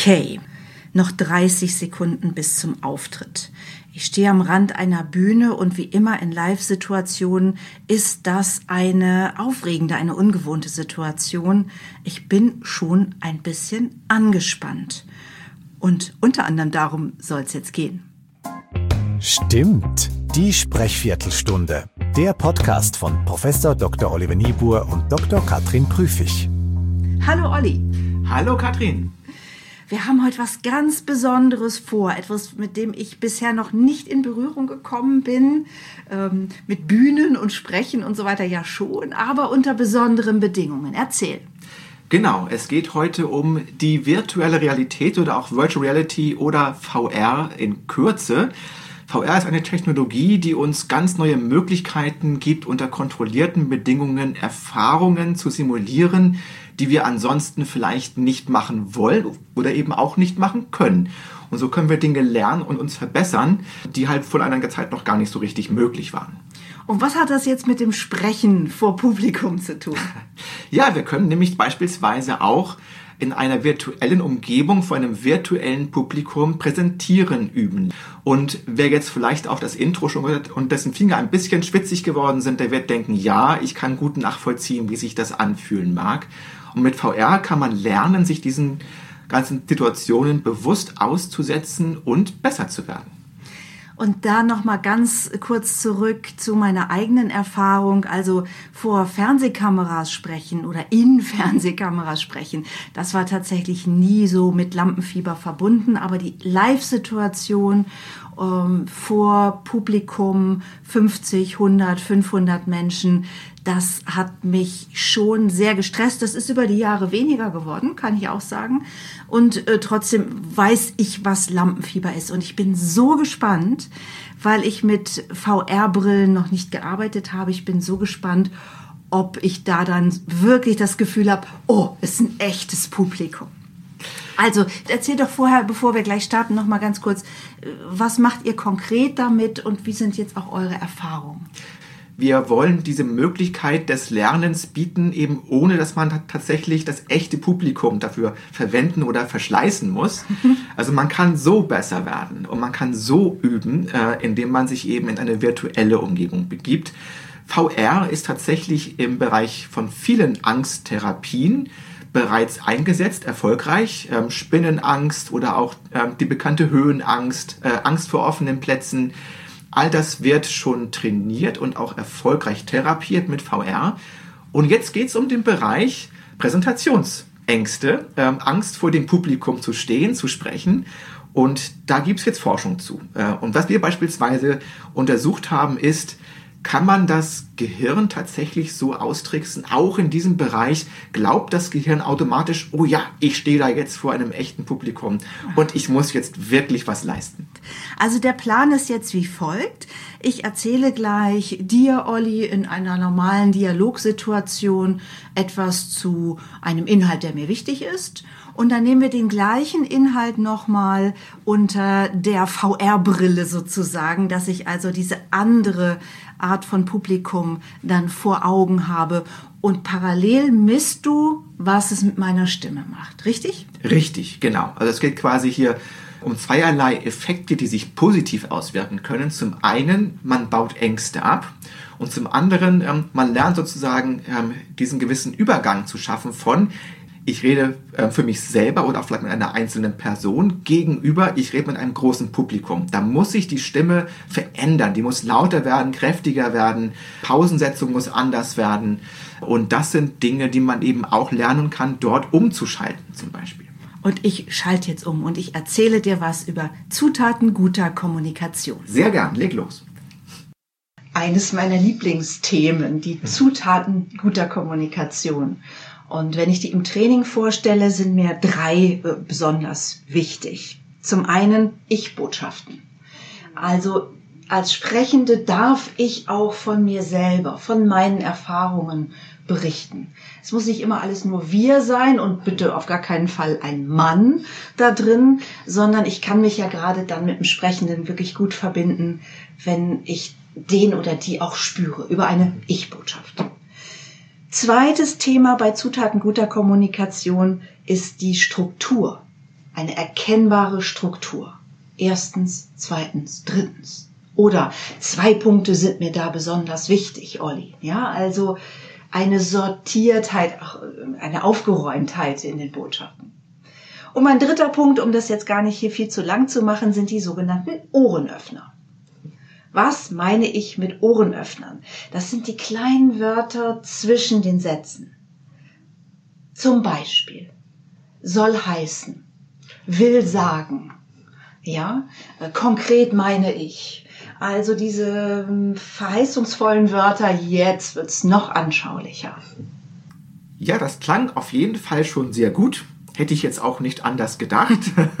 Okay, noch 30 Sekunden bis zum Auftritt. Ich stehe am Rand einer Bühne und wie immer in Live-Situationen ist das eine aufregende, eine ungewohnte Situation. Ich bin schon ein bisschen angespannt. Und unter anderem darum soll es jetzt gehen. Stimmt, die Sprechviertelstunde. Der Podcast von Prof. Dr. Oliver Niebuhr und Dr. Katrin Prüfig. Hallo Olli. Hallo Katrin. Wir haben heute was ganz Besonderes vor, etwas, mit dem ich bisher noch nicht in Berührung gekommen bin, mit Bühnen und Sprechen und so weiter ja schon, aber unter besonderen Bedingungen. Erzähl. Genau, es geht heute um die virtuelle Realität oder auch Virtual Reality oder VR in Kürze. VR ist eine Technologie, die uns ganz neue Möglichkeiten gibt, unter kontrollierten Bedingungen Erfahrungen zu simulieren, die wir ansonsten vielleicht nicht machen wollen oder eben auch nicht machen können. Und so können wir Dinge lernen und uns verbessern, die halt vor einer Zeit noch gar nicht so richtig möglich waren. Und was hat das jetzt mit dem Sprechen vor Publikum zu tun? Ja, wir können nämlich beispielsweise auch in einer virtuellen Umgebung vor einem virtuellen Publikum präsentieren üben. Und wer jetzt vielleicht auch das Intro schon gehört und dessen Finger ein bisschen schwitzig geworden sind, der wird denken, ja, ich kann gut nachvollziehen, wie sich das anfühlen mag. Und mit VR kann man lernen, sich diesen ganzen Situationen bewusst auszusetzen und besser zu werden. Und da noch mal ganz kurz zurück zu meiner eigenen Erfahrung, also vor Fernsehkameras sprechen oder in Fernsehkameras sprechen. Das war tatsächlich nie so mit Lampenfieber verbunden, aber die Live-Situation vor Publikum, 50, 100, 500 Menschen, das hat mich schon sehr gestresst. Das ist über die Jahre weniger geworden, kann ich auch sagen. Und trotzdem weiß ich, was Lampenfieber ist. Und ich bin so gespannt, weil ich mit VR-Brillen noch nicht gearbeitet habe. Ich bin so gespannt, ob ich da dann wirklich das Gefühl habe, oh, es ist ein echtes Publikum. Also erzähl doch vorher, bevor wir gleich starten, noch mal ganz kurz, was macht ihr konkret damit und wie sind jetzt auch eure Erfahrungen? Wir wollen diese Möglichkeit des Lernens bieten, eben ohne, dass man tatsächlich das echte Publikum dafür verwenden oder verschleißen muss. Also man kann so besser werden und man kann so üben, indem man sich eben in eine virtuelle Umgebung begibt. VR ist tatsächlich im Bereich von vielen Angsttherapien bereits eingesetzt, erfolgreich. Spinnenangst oder auch die bekannte Höhenangst, Angst vor offenen Plätzen. All das wird schon trainiert und auch erfolgreich therapiert mit VR. Und jetzt geht es um den Bereich Präsentationsängste, Angst vor dem Publikum zu stehen, zu sprechen. Und da gibt es jetzt Forschung zu. Und was wir beispielsweise untersucht haben, ist, kann man das Gehirn tatsächlich so austricksen? Auch in diesem Bereich glaubt das Gehirn automatisch, oh ja, ich stehe da jetzt vor einem echten Publikum und ich muss jetzt wirklich was leisten. Also der Plan ist jetzt wie folgt. Ich erzähle gleich dir, Olli, in einer normalen Dialogsituation etwas zu einem Inhalt, der mir wichtig ist. Und dann nehmen wir den gleichen Inhalt nochmal unter der VR-Brille sozusagen, dass ich also diese andere Art von Publikum dann vor Augen habe. Und parallel misst du, was es mit meiner Stimme macht, richtig? Richtig, genau. Also es geht quasi hier um zweierlei Effekte, die sich positiv auswirken können. Zum einen, man baut Ängste ab. Und zum anderen, man lernt sozusagen diesen gewissen Übergang zu schaffen von ich rede für mich selber oder auch vielleicht mit einer einzelnen Person gegenüber, ich rede mit einem großen Publikum. Da muss sich die Stimme verändern, die muss lauter werden, kräftiger werden, Pausensetzung muss anders werden. Und das sind Dinge, die man eben auch lernen kann, dort umzuschalten zum Beispiel. Und ich schalte jetzt um und ich erzähle dir was über Zutaten guter Kommunikation. Sehr gern, leg los. Eines meiner Lieblingsthemen, die Zutaten guter Kommunikation. Und wenn ich die im Training vorstelle, sind mir 3 besonders wichtig. Zum einen Ich-Botschaften. Also als Sprechende darf ich auch von mir selber, von meinen Erfahrungen berichten. Es muss nicht immer alles nur wir sein und bitte auf gar keinen Fall ein Mann da drin, sondern ich kann mich ja gerade dann mit dem Sprechenden wirklich gut verbinden, wenn ich den oder die auch spüre, über eine Ich-Botschaft. Zweites Thema bei Zutaten guter Kommunikation ist die Struktur. eine erkennbare Struktur. 1., 2., 3. Oder 2 Punkte sind mir da besonders wichtig, Olli. Ja, also eine Sortiertheit, eine Aufgeräumtheit in den Botschaften. Und mein 3. Punkt, um das jetzt gar nicht hier viel zu lang zu machen, sind die sogenannten Ohrenöffner. Was meine ich mit Ohrenöffnern? Das sind die kleinen Wörter zwischen den Sätzen. Zum Beispiel soll heißen, will sagen, ja, konkret meine ich. Also diese verheißungsvollen Wörter, jetzt wird's noch anschaulicher. Ja, das klang auf jeden Fall schon sehr gut. Hätte ich jetzt auch nicht anders gedacht.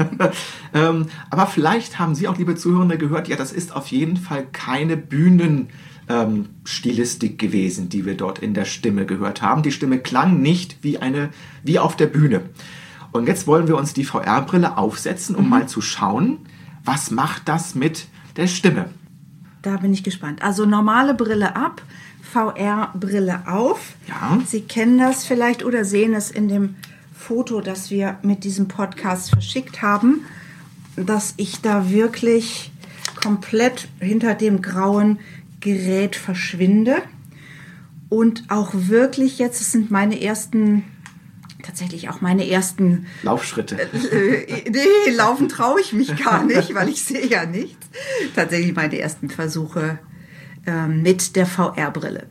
Aber vielleicht haben Sie auch, liebe Zuhörende, gehört, ja, das ist auf jeden Fall keine Bühnenstilistik gewesen, die wir dort in der Stimme gehört haben. Die Stimme klang nicht wie auf der Bühne. Und jetzt wollen wir uns die VR-Brille aufsetzen, um mal zu schauen, was macht das mit der Stimme? Da bin ich gespannt. Also normale Brille ab, VR-Brille auf. Ja. Sie kennen das vielleicht oder sehen es in dem Foto, das wir mit diesem Podcast verschickt haben, dass ich da wirklich komplett hinter dem grauen Gerät verschwinde und auch wirklich jetzt, es sind tatsächlich auch meine ersten Laufschritte. Nee, laufen traue ich mich gar nicht, weil ich sehe ja nichts. Tatsächlich meine ersten Versuche mit der VR-Brille.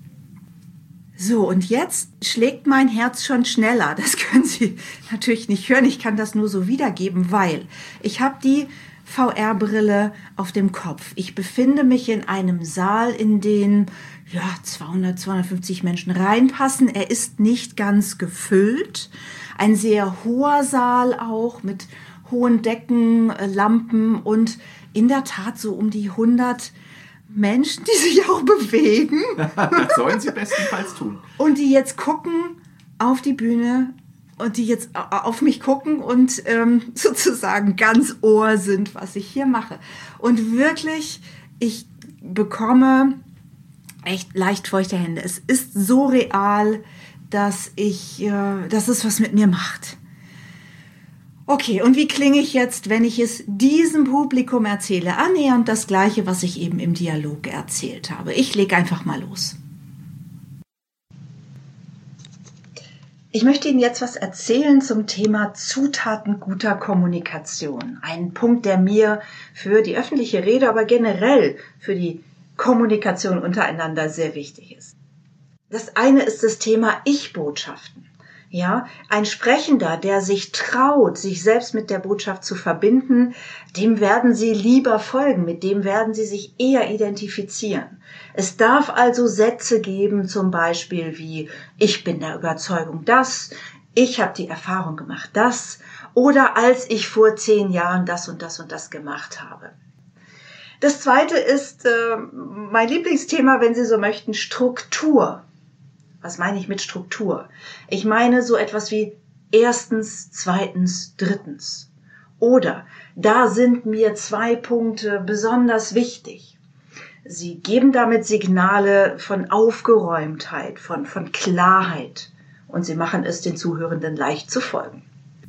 So, und jetzt schlägt mein Herz schon schneller. Das können Sie natürlich nicht hören. Ich kann das nur so wiedergeben, weil ich habe die VR-Brille auf dem Kopf. Ich befinde mich in einem Saal, in den 200, 250 Menschen reinpassen. Er ist nicht ganz gefüllt. Ein sehr hoher Saal auch mit hohen Decken, Lampen und in der Tat so um die 100 Menschen, die sich auch bewegen. Das sollen sie bestenfalls tun. Und die jetzt gucken auf die Bühne und die jetzt auf mich gucken und sozusagen ganz Ohr sind, was ich hier mache. Und wirklich, ich bekomme echt leicht feuchte Hände. Es ist so real, dass es was mit mir macht. Okay, und wie klinge ich jetzt, wenn ich es diesem Publikum erzähle? Annähernd das Gleiche, was ich eben im Dialog erzählt habe. Ich lege einfach mal los. Ich möchte Ihnen jetzt was erzählen zum Thema Zutaten guter Kommunikation. Ein Punkt, der mir für die öffentliche Rede, aber generell für die Kommunikation untereinander sehr wichtig ist. Das eine ist das Thema Ich-Botschaften. Ja, ein Sprechender, der sich traut, sich selbst mit der Botschaft zu verbinden, dem werden Sie lieber folgen, mit dem werden Sie sich eher identifizieren. Es darf also Sätze geben, zum Beispiel wie, ich bin der Überzeugung das, ich habe die Erfahrung gemacht das, oder als ich vor 10 Jahren das und das und das gemacht habe. Das zweite ist mein Lieblingsthema, wenn Sie so möchten, Struktur. Was meine ich mit Struktur? Ich meine so etwas wie 1., 2., 3. Oder da sind mir 2 Punkte besonders wichtig. Sie geben damit Signale von Aufgeräumtheit, von Klarheit. Und Sie machen es den Zuhörenden leicht zu folgen.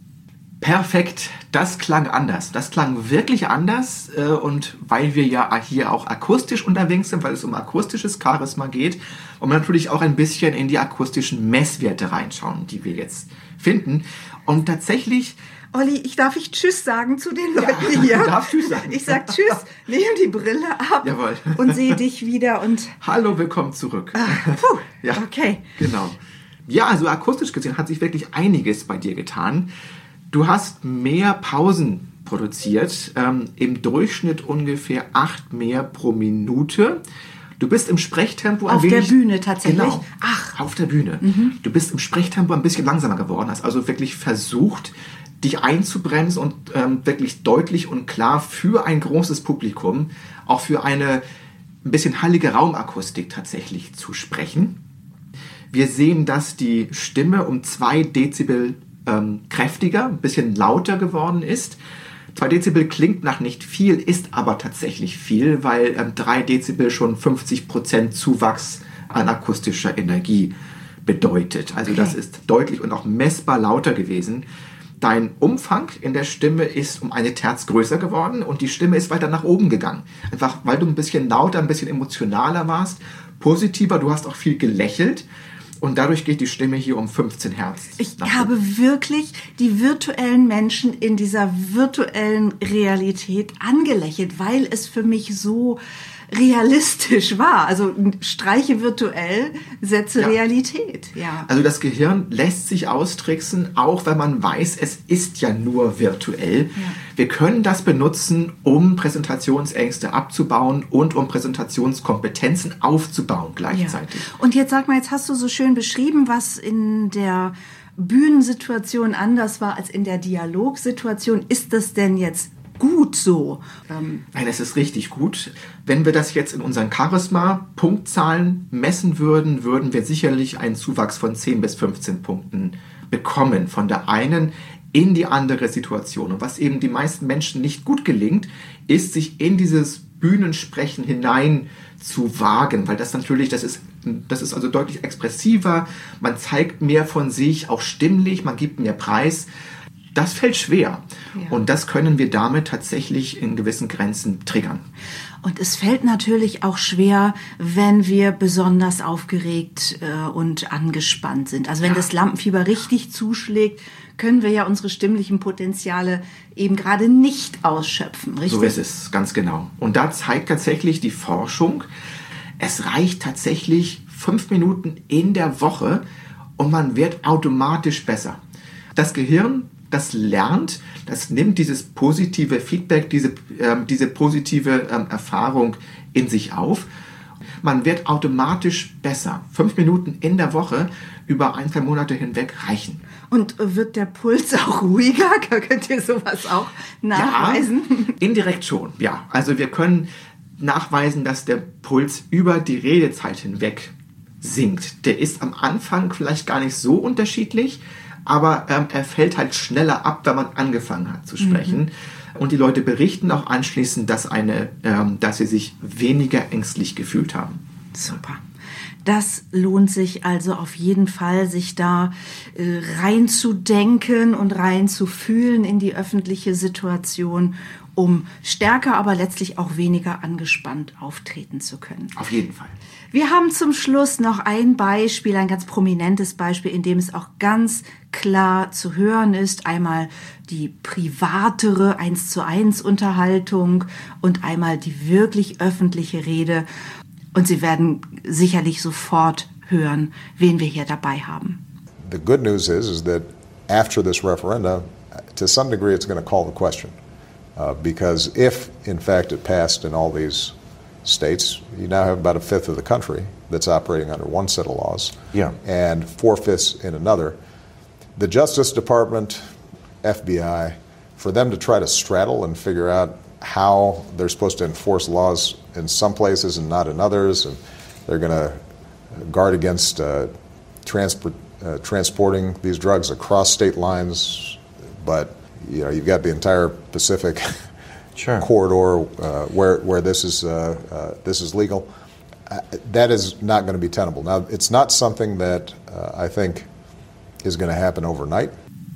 Perfekt, das klang anders. Das klang wirklich anders und weil wir ja hier auch akustisch unterwegs sind, weil es um akustisches Charisma geht und man natürlich auch ein bisschen in die akustischen Messwerte reinschauen, die wir jetzt finden. Und tatsächlich... Olli, darf ich Tschüss sagen zu den Leuten hier? Du darfst Tschüss sagen. Ich sag Tschüss, nehme die Brille ab. Jawohl. Und sehe dich wieder und... Hallo, willkommen zurück. Ja, okay. Genau. Ja, also akustisch gesehen hat sich wirklich einiges bei dir getan. Du hast mehr Pausen produziert, im Durchschnitt ungefähr 8 mehr pro Minute. Du bist im Sprechtempo ein wenig... Auf der Bühne tatsächlich? Genau, auf der Bühne. Du bist im Sprechtempo ein bisschen langsamer geworden, hast also wirklich versucht, dich einzubremsen und wirklich deutlich und klar für ein großes Publikum, auch für eine ein bisschen hallige Raumakustik tatsächlich zu sprechen. Wir sehen, dass die Stimme um 2 Dezibel kräftiger, ein bisschen lauter geworden ist. 2 Dezibel klingt nach nicht viel, ist aber tatsächlich viel, weil 3 Dezibel schon 50% Zuwachs an akustischer Energie bedeutet. Also das ist deutlich und auch messbar lauter gewesen. dein Umfang in der Stimme ist um eine Terz größer geworden und die Stimme ist weiter nach oben gegangen. Einfach, weil du ein bisschen lauter, ein bisschen emotionaler warst, positiver, du hast auch viel gelächelt. Und dadurch geht die Stimme hier um 15 Hertz. Ich habe wirklich die virtuellen Menschen in dieser virtuellen Realität angelächelt, weil es für mich so realistisch war. Also streiche virtuell, setze Realität. Ja. Also das Gehirn lässt sich austricksen, auch wenn man weiß, es ist ja nur virtuell. Ja. Wir können das benutzen, um Präsentationsängste abzubauen und um Präsentationskompetenzen aufzubauen gleichzeitig. Ja. Und jetzt sag mal, jetzt hast du so schön beschrieben, was in der Bühnensituation anders war als in der Dialogsituation. Ist das denn jetzt gut so? Nein, es ist richtig gut. Wenn wir das jetzt in unseren Charisma-Punktzahlen messen würden, würden wir sicherlich einen Zuwachs von 10 bis 15 Punkten bekommen von der einen in die andere Situation. Und was eben die meisten Menschen nicht gut gelingt, ist, sich in dieses Bühnensprechen hinein zu wagen, weil das natürlich, das ist also deutlich expressiver, man zeigt mehr von sich, auch stimmlich, man gibt mehr Preis. Das fällt schwer. Ja. Und das können wir damit tatsächlich in gewissen Grenzen triggern. Und es fällt natürlich auch schwer, wenn wir besonders aufgeregt und angespannt sind. Also wenn das Lampenfieber richtig zuschlägt, können wir ja unsere stimmlichen Potenziale eben gerade nicht ausschöpfen, richtig? So ist es, ganz genau. Und da zeigt tatsächlich die Forschung, es reicht tatsächlich 5 Minuten in der Woche und man wird automatisch besser. Das Gehirn, das lernt, das nimmt dieses positive Feedback, diese positive Erfahrung in sich auf. Man wird automatisch besser. 5 Minuten in der Woche über 1-2 Monate hinweg reichen. Und wird der Puls auch ruhiger? Könnt ihr sowas auch nachweisen? Ja, indirekt schon, ja. Also wir können nachweisen, dass der Puls über die Redezeit hinweg sinkt. Der ist am Anfang vielleicht gar nicht so unterschiedlich, aber er fällt halt schneller ab, wenn man angefangen hat zu sprechen. Und die Leute berichten auch anschließend, dass sie sich weniger ängstlich gefühlt haben. Super. Das lohnt sich also auf jeden Fall, sich da reinzudenken und reinzufühlen in die öffentliche Situation, um stärker, aber letztlich auch weniger angespannt auftreten zu können. Auf jeden Fall. Wir haben zum Schluss noch ein Beispiel, ein ganz prominentes Beispiel, in dem es auch ganz klar zu hören ist. Einmal die privatere 1:1 Unterhaltung und einmal die wirklich öffentliche Rede. Und Sie werden sicherlich sofort hören, wen wir hier dabei haben. The good news is that after this referendum, to some degree it's going to call the question. Because if, in fact, it passed in all these states, you now have about 1/5 of the country that's operating under one set of laws, and 4/5 in another. The Justice Department, FBI, for them to try to straddle and figure out how they're supposed to enforce laws in some places and not in others, and they're going to guard against transporting these drugs across state lines, but you've got the entire Pacific corridor where this is legal. That is not going to be tenable. Now, it's not something that I think is going to happen overnight.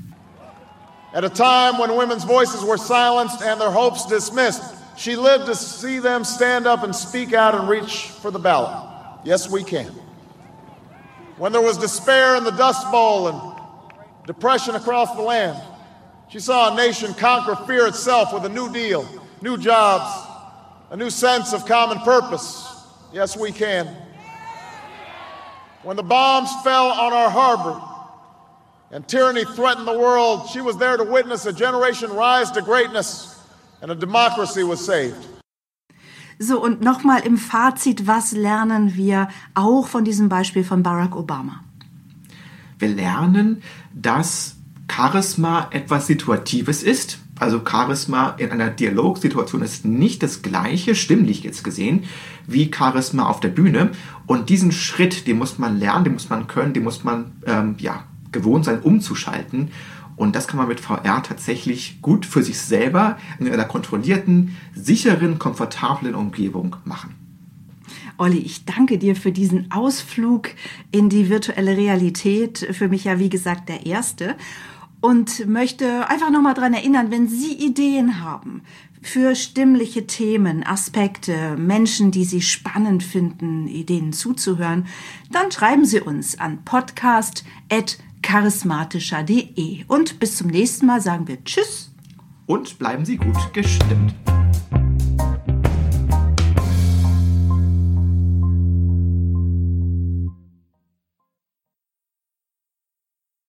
At a time when women's voices were silenced and their hopes dismissed, she lived to see them stand up and speak out and reach for the ballot. Yes, we can. When there was despair in the Dust Bowl and depression across the land, she saw a nation conquer fear itself with a new deal, new jobs, a new sense of common purpose. Yes, we can. When the bombs fell on our harbor and tyranny threatened the world, she was there to witness a generation rise to greatness and a democracy was saved. So, und nochmal im Fazit, was lernen wir auch von diesem Beispiel von Barack Obama? Wir lernen, dass Charisma etwas Situatives ist. Also Charisma in einer Dialogsituation ist nicht das gleiche, stimmlich jetzt gesehen, wie Charisma auf der Bühne. Und diesen Schritt, den muss man lernen, den muss man können, den muss man gewohnt sein, umzuschalten. Und das kann man mit VR tatsächlich gut für sich selber in einer kontrollierten, sicheren, komfortablen Umgebung machen. Olli, ich danke dir für diesen Ausflug in die virtuelle Realität. Für mich ja, wie gesagt, der erste. und möchte einfach nochmal daran erinnern, wenn Sie Ideen haben für stimmliche Themen, Aspekte, Menschen, die Sie spannend finden, denen zuzuhören, dann schreiben Sie uns an podcast@charismatischer.de. Und bis zum nächsten Mal sagen wir Tschüss. Und bleiben Sie gut gestimmt.